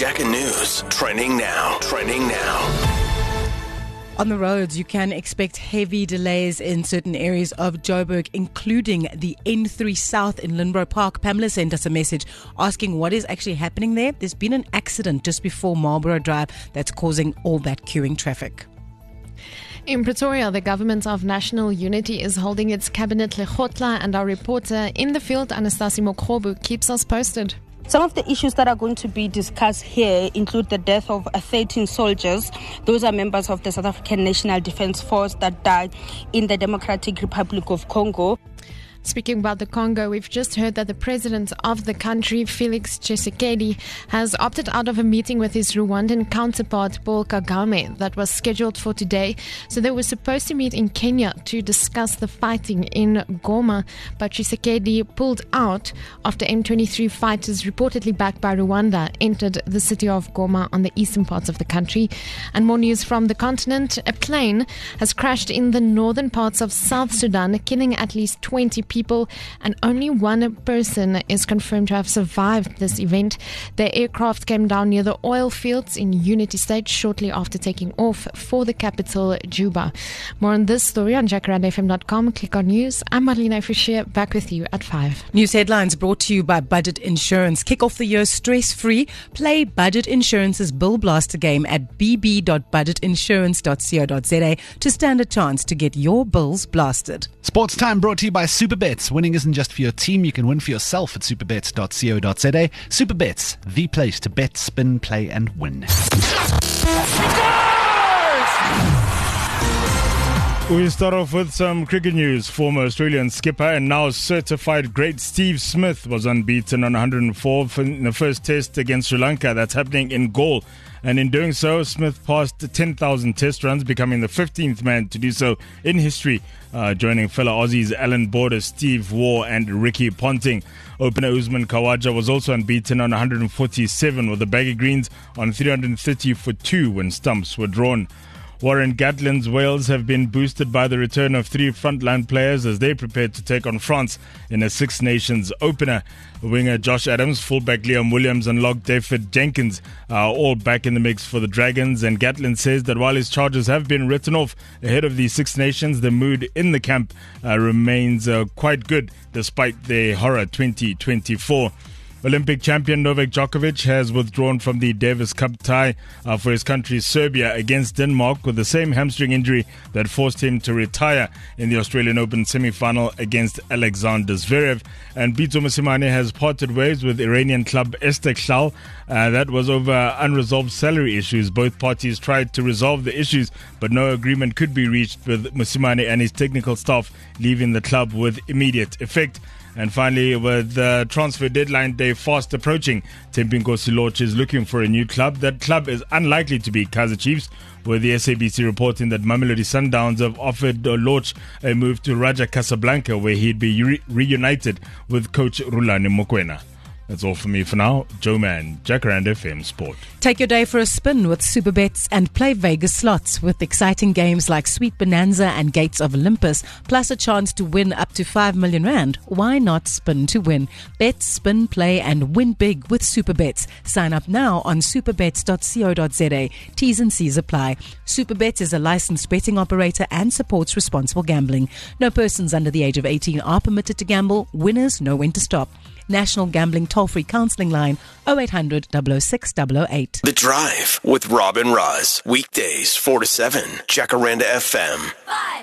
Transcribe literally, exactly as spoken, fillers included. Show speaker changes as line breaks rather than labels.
Jack'n News. Trending now. Trending now.
On the roads, you can expect heavy delays in certain areas of Joburg, including the N three South in Linbro Park. Pamela sent us a message asking what is actually happening there. There's been an accident just before Marlborough Drive that's causing all that queuing traffic.
In Pretoria, the Government of National Unity is holding its cabinet lekgotla, and our reporter in the field, Anastasi Mokhobu, keeps us posted.
Some of the issues that are going to be discussed here include the death of thirteen soldiers. Those are members of the South African National Defence Force that died in the Democratic Republic of Congo.
Speaking about the Congo, we've just heard that the president of the country, Felix Tshisekedi, has opted out of a meeting with his Rwandan counterpart, Paul Kagame, that was scheduled for today. So they were supposed to meet in Kenya to discuss the fighting in Goma, but Tshisekedi pulled out after M twenty-three fighters, reportedly backed by Rwanda, entered the city of Goma on the eastern parts of the country. And more news from the continent. A plane has crashed in the northern parts of South Sudan, killing at least twenty people. people and only one person is confirmed to have survived this event. The aircraft came down near the oil fields in Unity State shortly after taking off for the capital, Juba. More on this story on jacaranda f m dot com. Click on news. I'm Marlene Fisher, back with you at five.
News headlines brought to you by Budget Insurance. Kick off the year stress-free. Play Budget Insurance's Bill Blaster game at b b dot budget insurance dot co dot z a to stand a chance to get your bills blasted.
Sports Time brought to you by Superbets. Winning isn't just for your team, you can win for yourself at superbets dot co dot z a. Superbets, the place to bet, spin, play and win.
We start off with some cricket news. Former Australian skipper and now certified great Steve Smith was unbeaten on one hundred four in the first test against Sri Lanka. That's happening in Galle. And in doing so, Smith passed ten thousand test runs, becoming the fifteenth man to do so in history, uh, joining fellow Aussies Alan Border, Steve Waugh and Ricky Ponting. Opener Usman Khawaja was also unbeaten on one hundred forty-seven, with the Baggy Greens on three hundred thirty for two when stumps were drawn. Warren Gatland's Wales have been boosted by the return of three frontline players as they prepare to take on France in a Six Nations opener. Winger Josh Adams, fullback Liam Williams and lock David Jenkins are all back in the mix for the Dragons, and Gatland says that while his charges have been written off ahead of the Six Nations, the mood in the camp uh, remains uh, quite good despite their horror twenty twenty-four. Olympic champion Novak Djokovic has withdrawn from the Davis Cup tie uh, for his country Serbia against Denmark with the same hamstring injury that forced him to retire in the Australian Open semi-final against Alexander Zverev. And Pitso Mosimane has parted ways with Iranian club Istiklal. Uh, that was over unresolved salary issues. Both parties tried to resolve the issues, but no agreement could be reached, with Mosimane and his technical staff leaving the club with immediate effect. And finally, with the transfer deadline day fast approaching, Thembinkosi Lorch is looking for a new club. That club is unlikely to be Kaizer Chiefs, with the S A B C reporting that Mamelodi Sundowns have offered Lorch a move to Raja Casablanca, where he'd be re- reunited with coach Rulani Mokoena. That's all for me for now. Joe Mann, Jacaranda F M Sport.
Take your day for a spin with Superbets and play Vegas slots with exciting games like Sweet Bonanza and Gates of Olympus, plus a chance to win up to five million rand. Why not spin to win? Bet, spin, play and win big with Superbets. Sign up now on superbets dot co dot z a. T's and C's apply. Superbets is a licensed betting operator and supports responsible gambling. No persons under the age of eighteen are permitted to gamble. Winners know when to stop. National Gambling Toll-Free Counselling Line oh eight hundred, double oh six, double oh eight.
The Drive with Rob and Roz. Weekdays four to seven. Jacaranda F M.